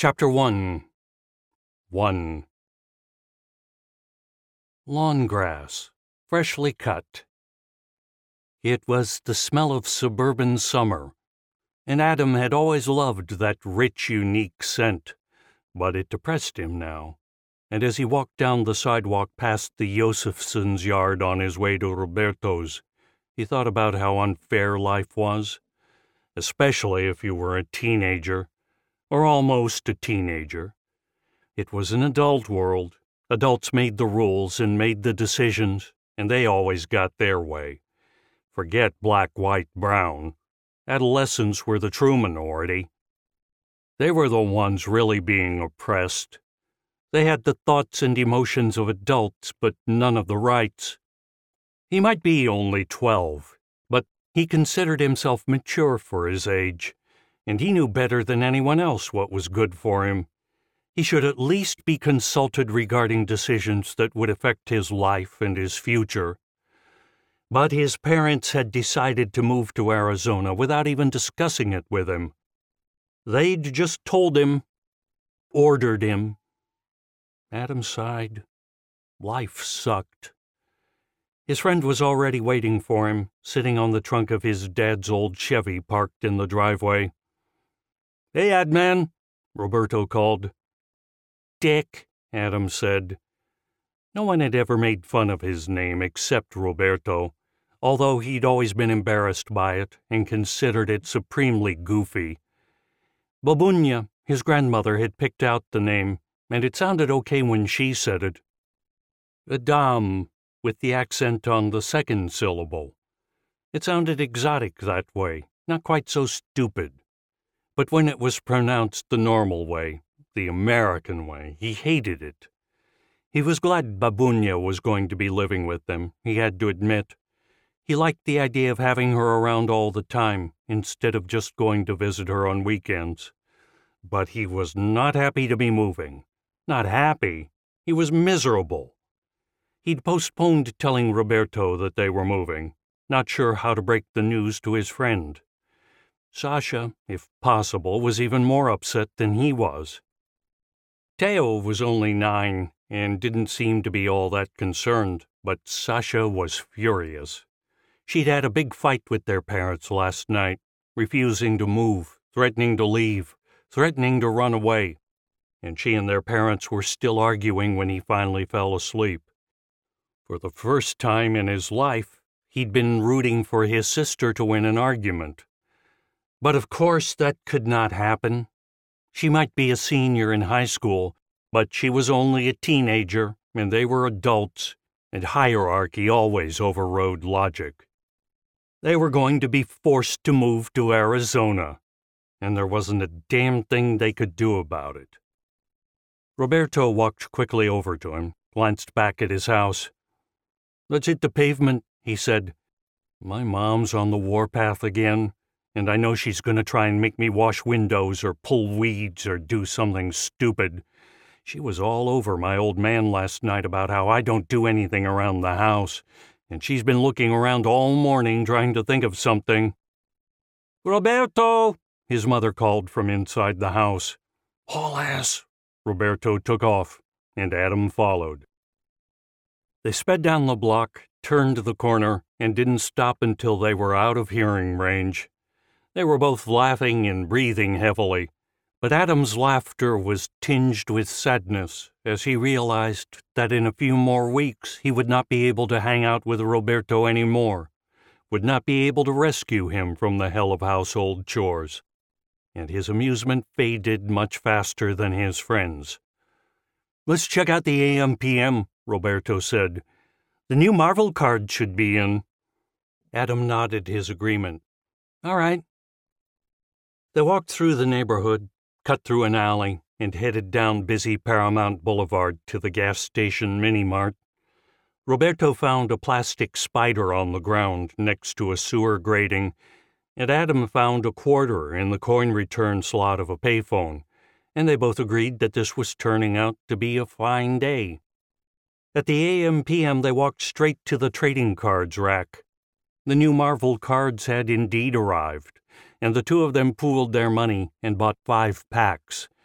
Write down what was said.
Chapter 1. 1. Lawn grass, freshly cut. It was the smell of suburban summer, and Adam had always loved that rich, unique scent, but it depressed him now, and as he walked down the sidewalk past the Josephsons' yard on his way to Roberto's, he thought about how unfair life was, especially if you were a teenager, or almost a teenager. It was an adult world. Adults made the rules and made the decisions, and they always got their way. Forget black, white, brown. Adolescents were the true minority. They were the ones really being oppressed. They had the thoughts and emotions of adults, but none of the rights. He might be only 12, but he considered himself mature for his age, and he knew better than anyone else what was good for him. He should at least be consulted regarding decisions that would affect his life and his future. But his parents had decided to move to Arizona without even discussing it with him. They'd just told him, ordered him. Adam sighed. Life sucked. His friend was already waiting for him, sitting on the trunk of his dad's old Chevy parked in the driveway. "Hey, Adman," Roberto called. "Dick," Adam said. No one had ever made fun of his name except Roberto, although he'd always been embarrassed by it and considered it supremely goofy. Babunya, his grandmother, had picked out the name, and it sounded okay when she said it. Adam, with the accent on the second syllable. It sounded exotic that way, not quite so stupid. But when it was pronounced the normal way, the American way, he hated it. He was glad Babunya was going to be living with them, he had to admit. He liked the idea of having her around all the time, instead of just going to visit her on weekends. But he was not happy to be moving. Not happy. He was miserable. He'd postponed telling Roberto that they were moving, not sure how to break the news to his friend. Sasha, if possible, was even more upset than he was. Teo was only 9 and didn't seem to be all that concerned, but Sasha was furious. She'd had a big fight with their parents last night, refusing to move, threatening to leave, threatening to run away, and she and their parents were still arguing when he finally fell asleep. For the first time in his life, he'd been rooting for his sister to win an argument. But of course that could not happen. She might be a senior in high school, but she was only a teenager, and they were adults, and hierarchy always overrode logic. They were going to be forced to move to Arizona, and there wasn't a damn thing they could do about it. Roberto walked quickly over to him, glanced back at his house. "Let's hit the pavement," he said. "My mom's on the warpath again, and I know she's going to try and make me wash windows or pull weeds or do something stupid. She was all over my old man last night about how I don't do anything around the house, and she's been looking around all morning trying to think of something." "Roberto!" his mother called from inside the house. "Haul ass!" Roberto took off, and Adam followed. They sped down the block, turned the corner, and didn't stop until they were out of hearing range. They were both laughing and breathing heavily, but Adam's laughter was tinged with sadness as he realized that in a few more weeks he would not be able to hang out with Roberto anymore, would not be able to rescue him from the hell of household chores, and his amusement faded much faster than his friends. "Let's check out the AM/PM, Roberto said. "The new Marvel card should be in." Adam nodded his agreement. "All right." They walked through the neighborhood, cut through an alley, and headed down busy Paramount Boulevard to the gas station mini-mart. Roberto found a plastic spider on the ground next to a sewer grating, and Adam found a quarter in the coin return slot of a payphone, and they both agreed that this was turning out to be a fine day. At the AM/PM, they walked straight to the trading cards rack. The new Marvel cards had indeed arrived, and the two of them pooled their money and bought 5 packs,